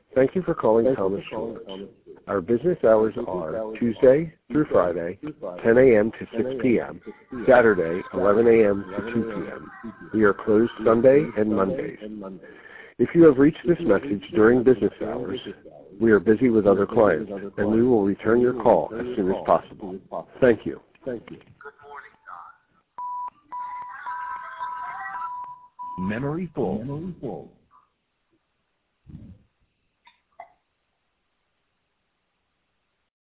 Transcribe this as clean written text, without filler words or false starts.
Thank you for calling Thomas Storage. Our business hours are Tuesday through Friday, 10 a.m. to 6 p.m., Saturday, 11 a.m. to 2 p.m. We are closed Sunday and Mondays. If you have reached this message during business hours, we are busy with other clients, and we will return your call as soon as possible. Thank you. Memory full.